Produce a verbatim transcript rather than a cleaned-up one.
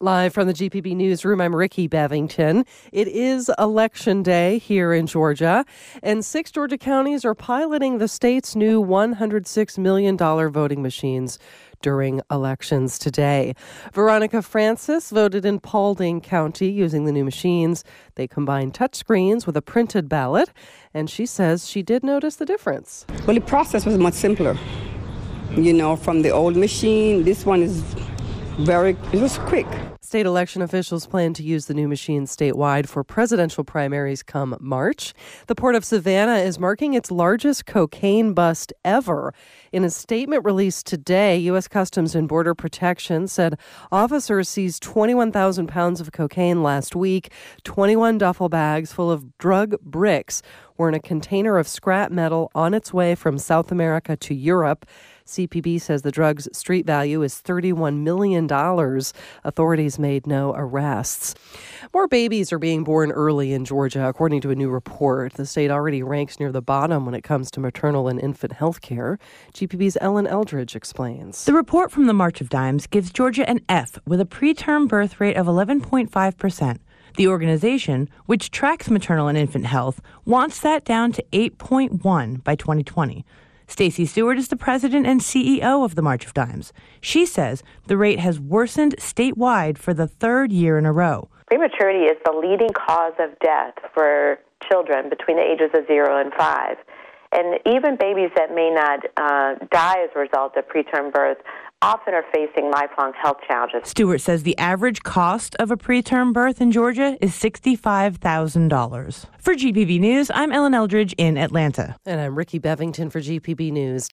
Live from the G P B Newsroom, I'm Ricky Bevington. It is Election Day here in Georgia, and six Georgia counties are piloting the state's new one hundred six million dollars voting machines during elections today. Veronica Francis voted in Paulding County using the new machines. They combine touchscreens with a printed ballot, and she says she did notice the difference. Well, the process was much simpler. You know, from the old machine, this one is very, it was quick. State election officials plan to use the new machines statewide for presidential primaries come March. The Port of Savannah is marking its largest cocaine bust ever. In a statement released today, U S Customs and Border Protection said officers seized twenty-one thousand pounds of cocaine last week. twenty-one duffel bags full of drug bricks were in a container of scrap metal on its way from South America to Europe. C P B says the drug's street value is thirty-one million dollars. Authorities made no arrests. More babies are being born early in Georgia, according to a new report. The state already ranks near the bottom when it comes to maternal and infant health care. G P B's Ellen Eldridge explains. The report from the March of Dimes gives Georgia an F with a preterm birth rate of eleven point five percent. The organization, which tracks maternal and infant health, wants that down to eight point one by twenty twenty. Stacey Stewart is the president and C E O of the March of Dimes. She says the rate has worsened statewide for the third year in a row. Prematurity is the leading cause of death for children between the ages of zero and five. And even babies that may not uh, die as a result of preterm birth often are facing lifelong health challenges. Stewart says the average cost of a preterm birth in Georgia is sixty-five thousand dollars. For G P B News, I'm Ellen Eldridge in Atlanta. And I'm Ricky Bevington for G P B News.